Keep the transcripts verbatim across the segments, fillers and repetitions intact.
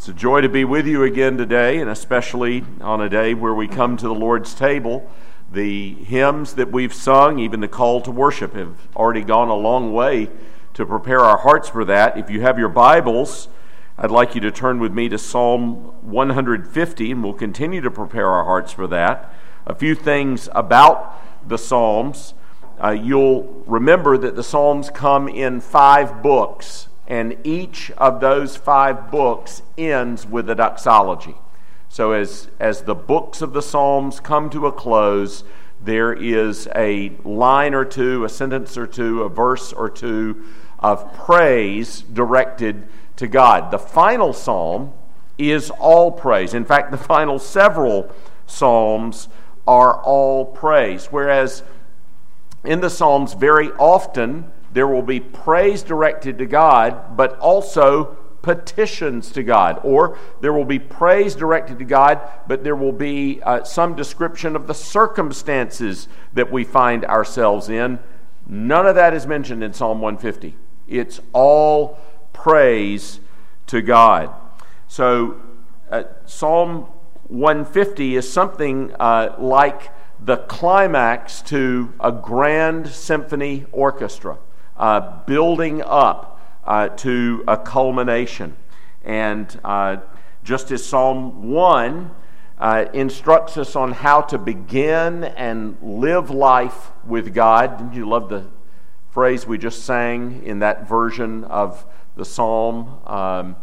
It's a joy to be with you again today, and especially on a day where we come to the Lord's table. The hymns that we've sung, even the call to worship, have already gone a long way to prepare our hearts for that. If you have your Bibles, I'd like you to turn with me to Psalm one hundred fifty, and we'll continue to prepare our hearts for that. A few things about the Psalms. Uh, you'll remember that the Psalms come in five books, and each of those five books ends with a doxology. So as, as the books of the Psalms come to a close, there is a line or two, a sentence or two, a verse or two of praise directed to God. The final psalm is all praise. In fact, the final several psalms are all praise. Whereas in the Psalms, very often there will be praise directed to God, but also petitions to God. Or there will be praise directed to God, but there will be uh, some description of the circumstances that we find ourselves in. None of that is mentioned in Psalm one fifty. It's all praise to God. So uh, Psalm one fifty is something uh, like the climax to a grand symphony orchestra, uh, building up uh, to a culmination. And uh, just as Psalm one uh, instructs us on how to begin and live life with God. Didn't you love the phrase we just sang in that version of the psalm? Um,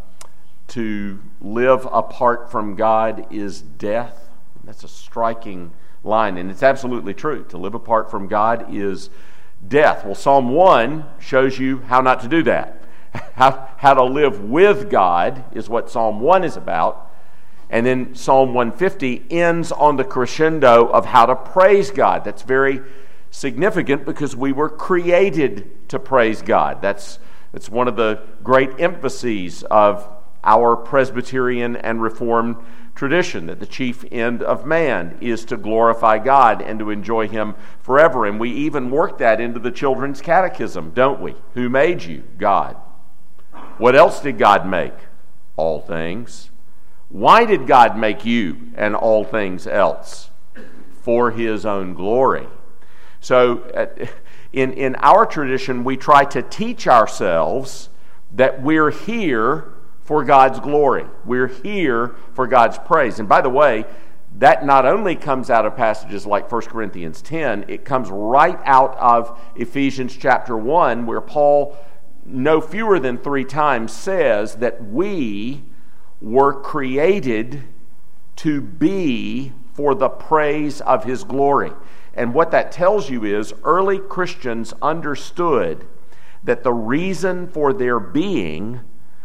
to live apart from God is death. That's a striking line, and it's absolutely true. To live apart from God is death. Well, Psalm one shows you how not to do that. How, how to live with God is what Psalm one is about. And then Psalm one fifty ends on the crescendo of how to praise God. That's very significant because we were created to praise God. That's, that's one of the great emphases of our Presbyterian and Reformed tradition, that the chief end of man is to glorify God and to enjoy Him forever. And we even work that into the children's catechism, don't we? Who made you? God. What else did God make? All things. Why did God make you and all things else? For His own glory. So uh, in, in our tradition, we try to teach ourselves that we're here for God's glory. We're here for God's praise. And by the way, that not only comes out of passages like First Corinthians ten, it comes right out of Ephesians chapter one, where Paul, no fewer than three times, says that we were created to be for the praise of His glory. And what that tells you is early Christians understood that the reason for their being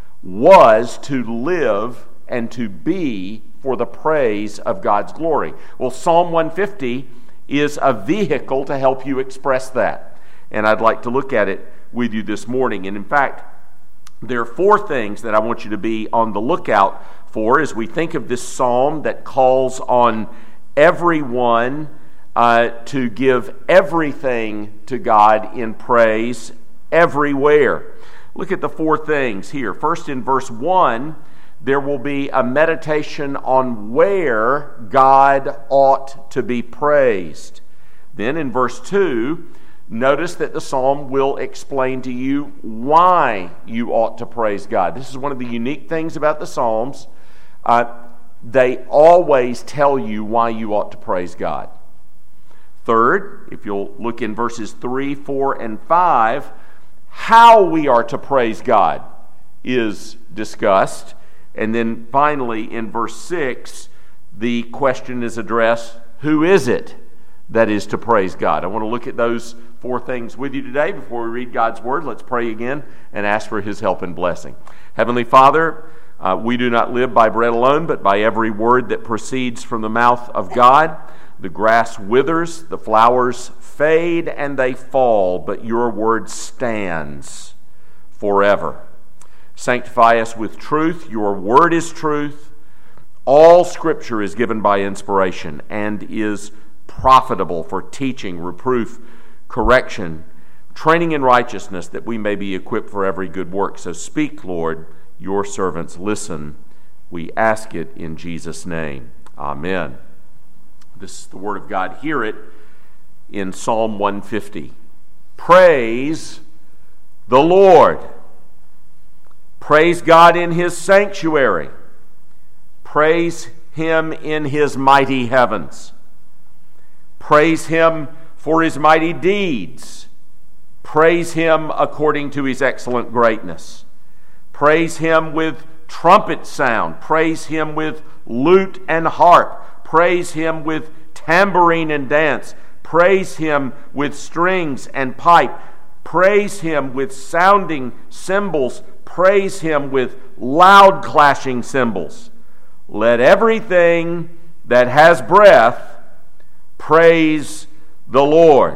was to live and to be for the praise of God's glory. Well, Psalm one fifty is a vehicle to help you express that. And I'd like to look at it with you this morning. And in fact, there are four things that I want you to be on the lookout for as we think of this psalm that calls on everyone uh, to give everything to God in praise everywhere. Look at the four things here. First, in verse one, there will be a meditation on where God ought to be praised. Then in verse two, notice that the psalm will explain to you why you ought to praise God. This is one of the unique things about the Psalms. Uh, they always tell you why you ought to praise God. Third, if you'll look in verses three, four, and five, how we are to praise God is discussed. And then finally, in verse six, the question is addressed, who is it that is to praise God? I want to look at those four things with you today before we read God's Word. Let's pray again and ask for His help and blessing. Heavenly Father, uh, we do not live by bread alone, but by every word that proceeds from the mouth of God. The grass withers, the flowers fade, and they fall, but your word stands forever. Sanctify us with truth. Your word is truth. All Scripture is given by inspiration and is profitable for teaching, reproof, correction, training in righteousness, that we may be equipped for every good work. So speak, Lord, your servants listen We ask it in Jesus' name. Amen. This is the word of God. Hear it in Psalm one fifty. Praise the Lord. Praise God in His sanctuary. Praise Him in His mighty heavens. Praise Him for His mighty deeds. Praise Him according to His excellent greatness. Praise Him with trumpet sound. Praise Him with lute and harp. Praise Him with tambourine and dance. Praise Him with strings and pipe. Praise Him with sounding cymbals. Praise Him with loud clashing cymbals. Let everything that has breath praise the Lord.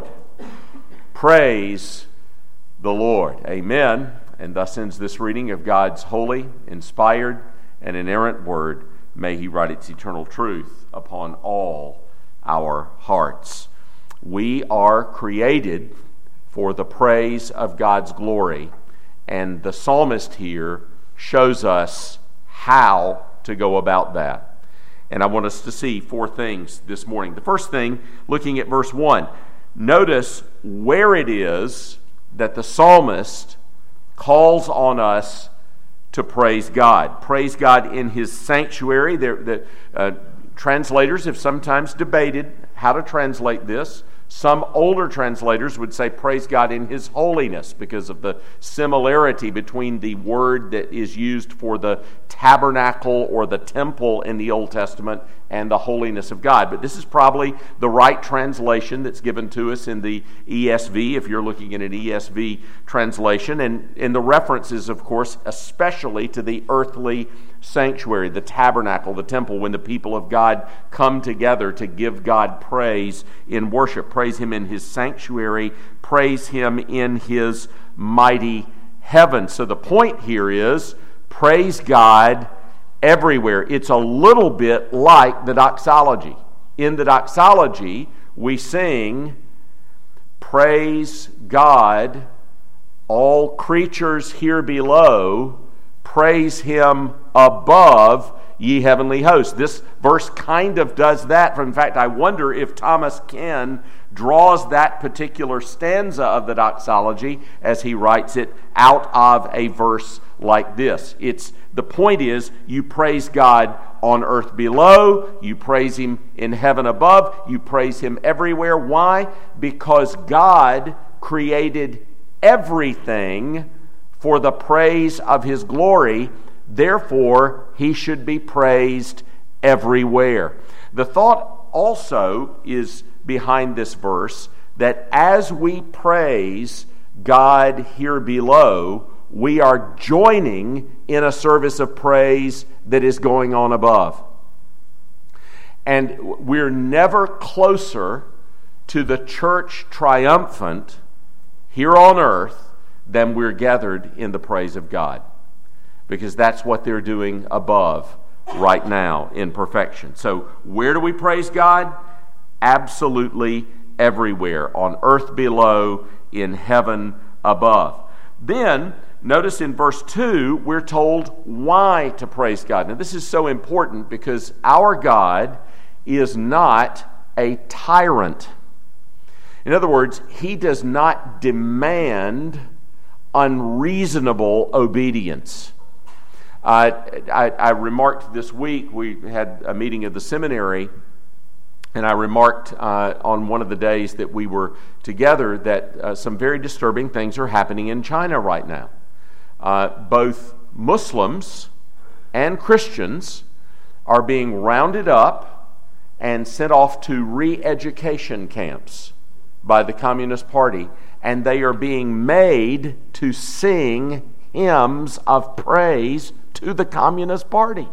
Praise the Lord. Amen. And thus ends this reading of God's holy, inspired, and inerrant word. May He write its eternal truth upon all our hearts. We are created for the praise of God's glory, and the psalmist here shows us how to go about that. And I want us to see four things this morning. The first thing, looking at verse one, notice where it is that the psalmist calls on us to praise God. Praise God in His sanctuary. There, the uh, translators have sometimes debated how to translate this. Some older translators would say praise God in His holiness because of the similarity between the word that is used for the tabernacle or the temple in the Old Testament and the holiness of God. But this is probably the right translation that's given to us in the E S V, if you're looking at an E S V translation. And, and the references, of course, especially to the earthly sanctuary, the tabernacle, the temple, when the people of God come together to give God praise in worship. Praise Him in His sanctuary. Praise Him in His mighty heaven. So the point here is praise God everywhere. It's a little bit like the doxology. In the doxology, we sing, praise God, all creatures here below, praise Him above, ye heavenly hosts. This verse kind of does that. In fact, I wonder if Thomas Ken draws that particular stanza of the doxology as he writes it out of a verse like this. It's the point is, you praise God on earth below, you praise Him in heaven above, you praise Him everywhere. Why? Because God created everything for the praise of His glory. Therefore, He should be praised everywhere. The thought also is behind this verse that as we praise God here below, we are joining in a service of praise that is going on above. And we're never closer to the church triumphant here on earth than we're gathered in the praise of God. Because that's what they're doing above right now in perfection. So where do we praise God? Absolutely everywhere. On earth below, in heaven above. Then, notice in verse two, we're told why to praise God. Now this is so important because our God is not a tyrant. In other words, He does not demand unreasonable obedience. Uh, I, I remarked this week, we had a meeting of the seminary, and I remarked uh, on one of the days that we were together that uh, some very disturbing things are happening in China right now. Uh, both Muslims and Christians are being rounded up and sent off to re-education camps by the Communist Party, and they are being made to sing hymns of praise to the Communist Party.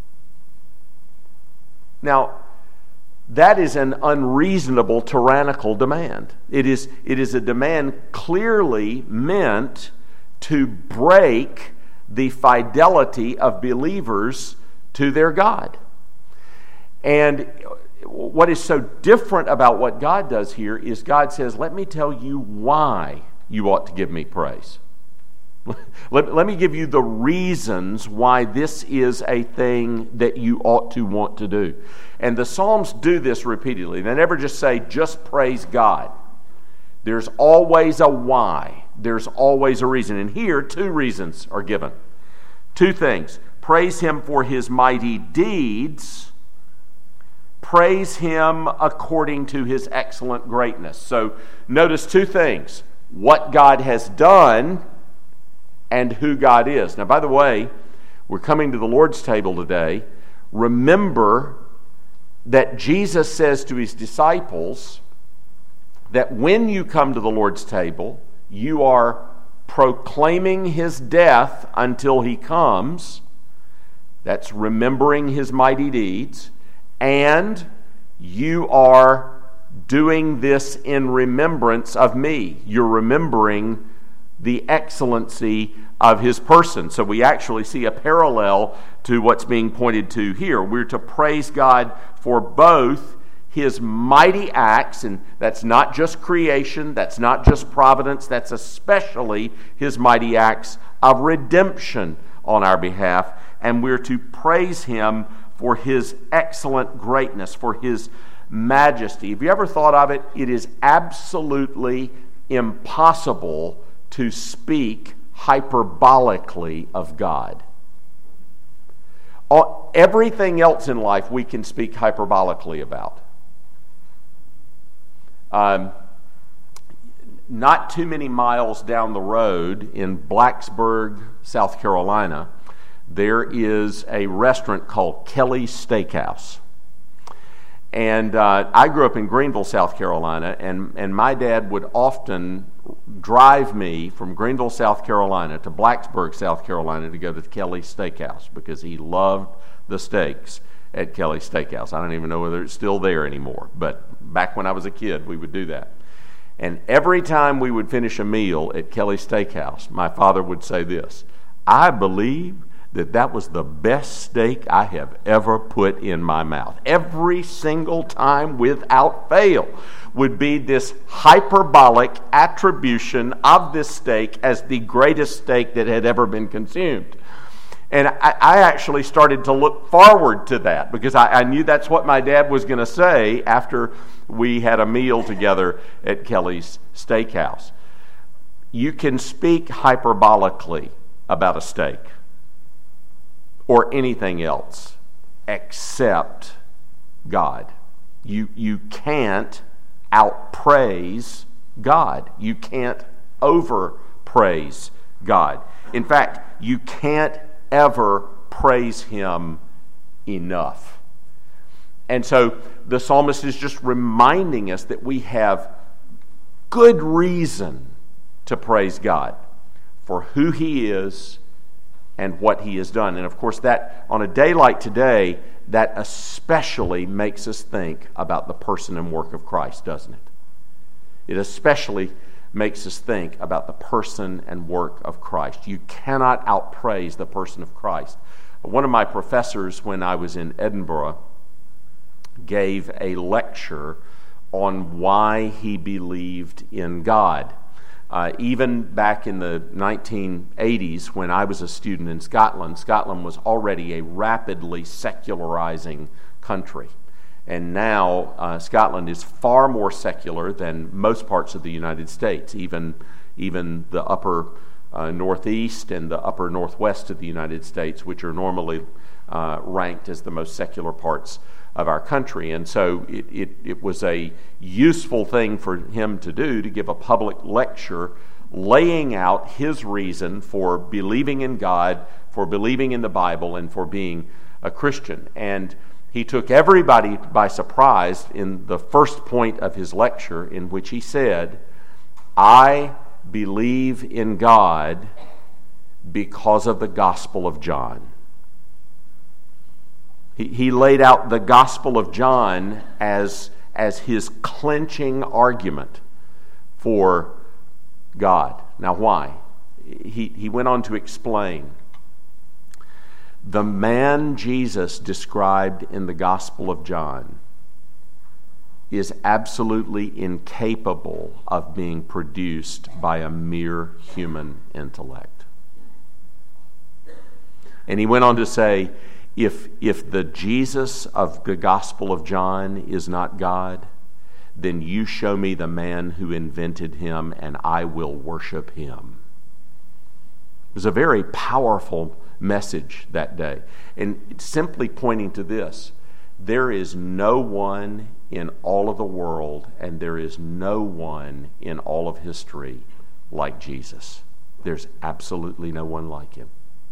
Now, that is an unreasonable, tyrannical demand. It is, it is a demand clearly meant to break the fidelity of believers to their God. And what is so different about what God does here is God says, let me tell you why you ought to give me praise. Let, let me give you the reasons why this is a thing that you ought to want to do. And the Psalms do this repeatedly. They never just say, just praise God. There's always a why. There's always a reason. And here, two reasons are given. Two things. Praise Him for His mighty deeds. Praise Him according to His excellent greatness. So notice two things. What God has done and who God is. Now, by the way, we're coming to the Lord's table today. Remember that Jesus says to His disciples that when you come to the Lord's table, you are proclaiming His death until He comes. That's remembering His mighty deeds. And you are doing this in remembrance of me. You're remembering the excellency of His person. So we actually see a parallel to what's being pointed to here. We're to praise God for both His mighty acts, and that's not just creation, that's not just providence, that's especially His mighty acts of redemption on our behalf. And we're to praise Him for His excellent greatness, for His majesty. Have you ever thought of it? It is absolutely impossible to speak hyperbolically of God. All, everything else in life we can speak hyperbolically about. Um, not too many miles down the road in Blacksburg, South Carolina, there is a restaurant called Kelly's Steakhouse. And uh, I grew up in Greenville, South Carolina, and, and my dad would often drive me from Greenville, South Carolina to Blacksburg, South Carolina to go to Kelly's Steakhouse because he loved the steaks at Kelly's Steakhouse. I don't even know whether it's still there anymore, but back when I was a kid, we would do that. And every time we would finish a meal at Kelly's Steakhouse, my father would say this, I believe that that was the best steak I have ever put in my mouth. Every single time without fail would be this hyperbolic attribution of this steak as the greatest steak that had ever been consumed. And I, I actually started to look forward to that because I, I knew that's what my dad was going to say after we had a meal together at Kelly's Steakhouse. You can speak hyperbolically about a steak or anything else except God. You, you can't outpraise God. You can't overpraise God. In fact, you can't ever praise Him enough. And so the psalmist is just reminding us that we have good reason to praise God for who He is and what He has done. And of course, that on a day like today, that especially makes us think about the person and work of Christ, doesn't it? It especially makes us think about the person and work of Christ. You cannot outpraise the person of Christ. One of my professors when I was in Edinburgh gave a lecture on why he believed in God. Uh, even back in the nineteen eighties, when I was a student in Scotland, Scotland was already a rapidly secularizing country. And now uh, Scotland is far more secular than most parts of the United States, even, even the upper uh, northeast and the upper northwest of the United States, which are normally uh, ranked as the most secular parts of our country. And so it, it, it was a useful thing for him to do, to give a public lecture laying out his reason for believing in God, for believing in the Bible, and for being a Christian. And he took everybody by surprise in the first point of his lecture, in which he said, I believe in God because of the Gospel of John. He, he laid out the Gospel of John as, as his clinching argument for God. Now, why? He, he went on to explain. The man Jesus described in the Gospel of John is absolutely incapable of being produced by a mere human intellect. And he went on to say, if, if the Jesus of the Gospel of John is not God, then you show me the man who invented him, and I will worship him. It was a very powerful message that day. And it's simply pointing to this: there is no one in all of the world, and there is no one in all of history like Jesus. There's absolutely no one like him.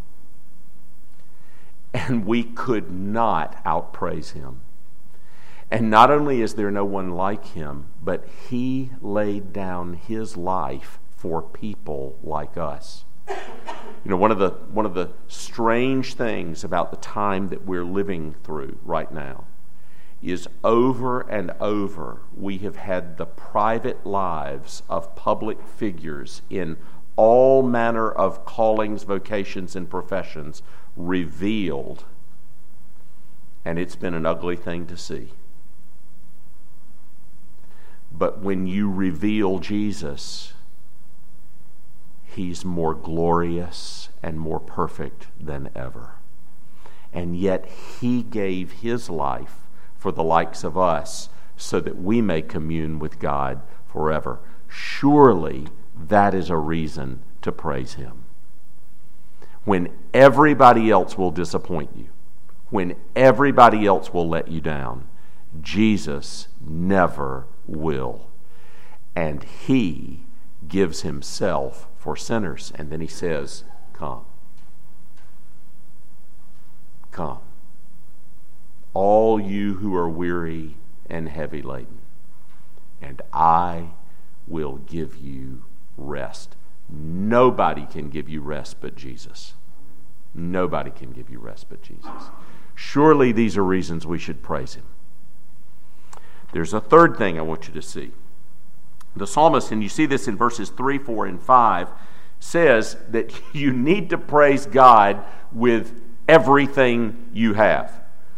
And we could not outpraise him. And not only is there no one like him, but he laid down his life for people like us. You know, one of the one of the strange things about the time that we're living through right now is over and over we have had the private lives of public figures in all manner of callings, vocations, and professions revealed, and it's been an ugly thing to see. But when you reveal Jesus, he's more glorious and more perfect than ever. And yet he gave his life for the likes of us so that we may commune with God forever. Surely that is a reason to praise him. When everybody else will disappoint you, when everybody else will let you down, Jesus never will. And he gives himself for sinners. And then he says, come. Come. All you who are weary and heavy laden, and I will give you rest. Nobody can give you rest but Jesus. Nobody can give you rest but Jesus. Surely these are reasons we should praise him. There's a third thing I want you to see. The psalmist, and you see this in verses three, four, and five, says that you need to praise God with everything you have.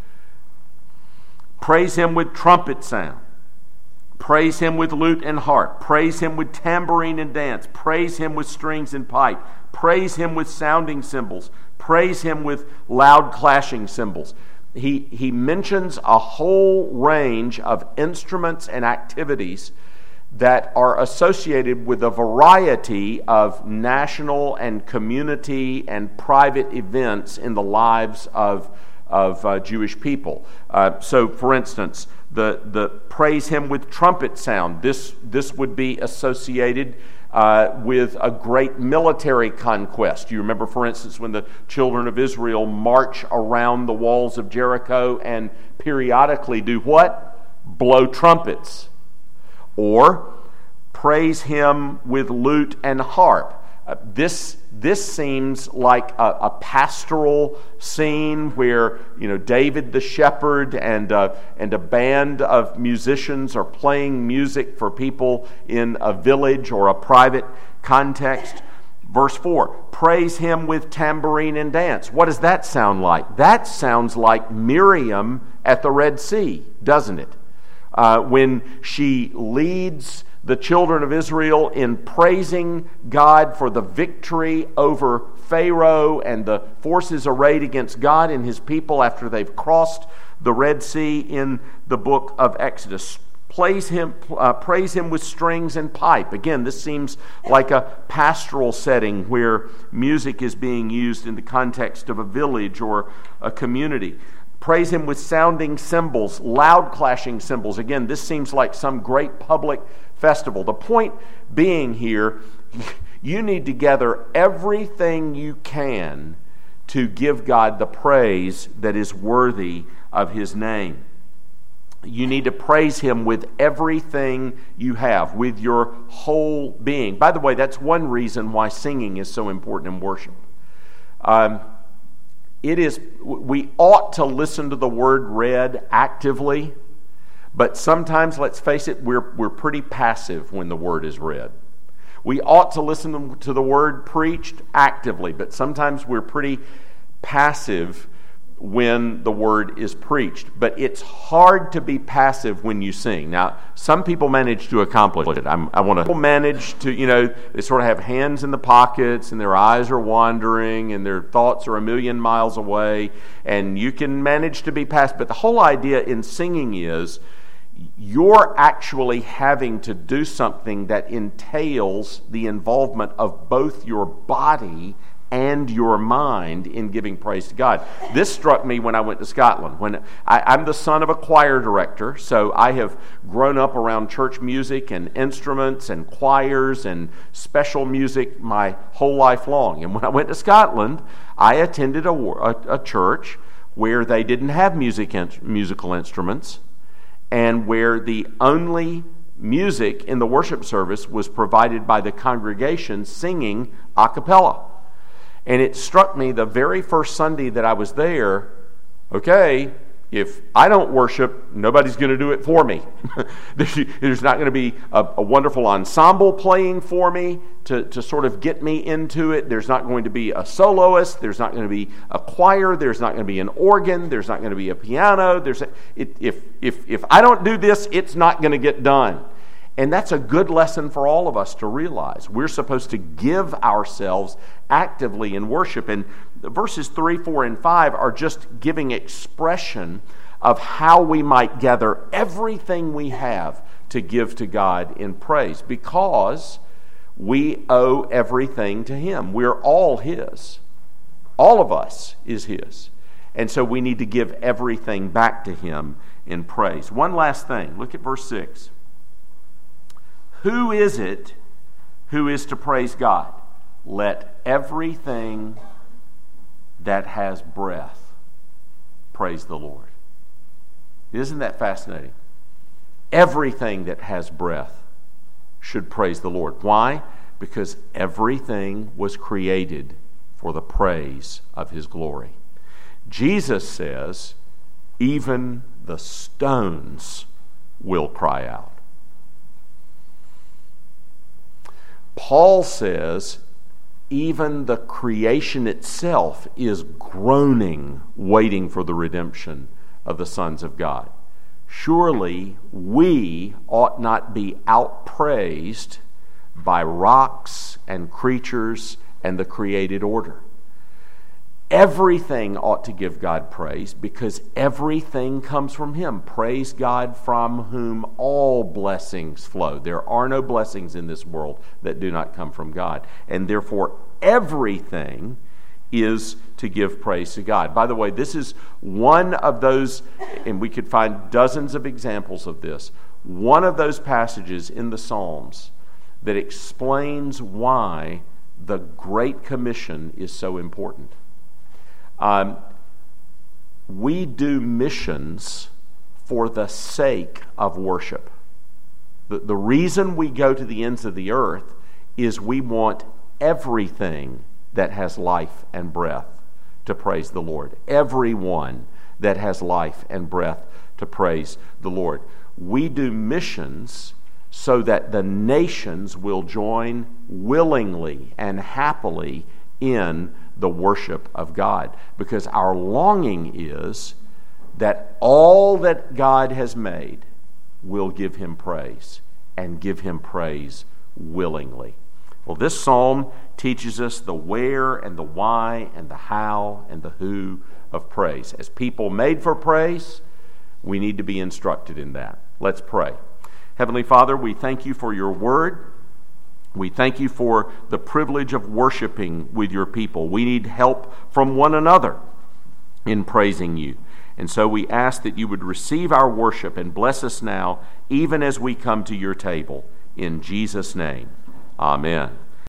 Praise him with trumpet sound. Praise him with lute and harp. Praise him with tambourine and dance. Praise him with strings and pipe. Praise him with sounding cymbals. Praise him with loud clashing cymbals. He, he mentions a whole range of instruments and activities that are associated with a variety of national and community and private events in the lives of, of uh, Jewish people. Uh, so, for instance, the, the praise him with trumpet sound. This, this would be associated uh, with a great military conquest. You remember, for instance, when the children of Israel march around the walls of Jericho and periodically do what? Blow trumpets. Or praise him with lute and harp. Uh, this this seems like a, a pastoral scene where, you know, David the shepherd and uh, and a band of musicians are playing music for people in a village or a private context. Verse four, praise him with tambourine and dance. What does that sound like? That sounds like Miriam at the Red Sea, doesn't it? Uh, when she leads the children of Israel in praising God for the victory over Pharaoh and the forces arrayed against God and his people after they've crossed the Red Sea in the book of Exodus. Praise him, uh, praise him with strings and pipe. Again, this seems like a pastoral setting where music is being used in the context of a village or a community. Praise him with sounding cymbals, loud clashing cymbals. Again, this seems like some great public festival. The point being here, you need to gather everything you can to give God the praise that is worthy of his name. You need to praise him with everything you have, with your whole being. By the way, that's one reason why singing is so important in worship. Um, It is, we ought to listen to the word read actively, but sometimes, let's face it, we're, we're pretty passive when the word is read. We ought to listen to the word preached actively, but sometimes we're pretty passive when the word is preached. But it's hard to be passive when you sing. Now, some people manage to accomplish it. I'm, I want to manage to, you know, they sort of have hands in the pockets and their eyes are wandering and their thoughts are a million miles away, and you can manage to be passive. But the whole idea in singing is you're actually having to do something that entails the involvement of both your body and your mind in giving praise to God. This struck me when I went to Scotland. When I, I'm the son of a choir director, so I have grown up around church music and instruments and choirs and special music my whole life long. And when I went to Scotland, I attended a, a, a church where they didn't have music in, musical instruments, and where the only music in the worship service was provided by the congregation singing a cappella. And it struck me the very first Sunday that I was there, okay, if I don't worship, nobody's going to do it for me. There's not going to be a, a wonderful ensemble playing for me to, to sort of get me into it. There's not going to be a soloist. There's not going to be a choir. There's not going to be an organ. There's not going to be a piano. There's a, it, if, if, if I don't do this, it's not going to get done. And that's a good lesson for all of us to realize. We're supposed to give ourselves actively in worship. And verses three, four, and five are just giving expression of how we might gather everything we have to give to God in praise, because we owe everything to Him. We're all His. All of us is His. And so we need to give everything back to Him in praise. One last thing. Look at verse six. Who is it who is to praise God? Let everything that has breath praise the Lord. Isn't that fascinating? Everything that has breath should praise the Lord. Why? Because everything was created for the praise of His glory. Jesus says, even the stones will cry out. Paul says, even the creation itself is groaning, waiting for the redemption of the sons of God. Surely we ought not be outpraised by rocks and creatures and the created order. Everything ought to give God praise, because everything comes from Him. Praise God, from whom all blessings flow. There are no blessings in this world that do not come from God. And therefore, everything is to give praise to God. By the way, this is one of those, and we could find dozens of examples of this, one of those passages in the Psalms that explains why the Great Commission is so important. Um, we do missions for the sake of worship. The, the reason we go to the ends of the earth is we want everything that has life and breath to praise the Lord. Everyone that has life and breath to praise the Lord. We do missions so that the nations will join willingly and happily in the worship of God, because our longing is that all that God has made will give Him praise, and give Him praise willingly. Well, this psalm teaches us the where and the why and the how and the who of praise. As people made for praise, we need to be instructed in that. Let's pray. Heavenly Father, we thank You for Your word. We thank You for the privilege of worshiping with Your people. We need help from one another in praising You. And so we ask that You would receive our worship and bless us now, even as we come to Your table. In Jesus' name, amen.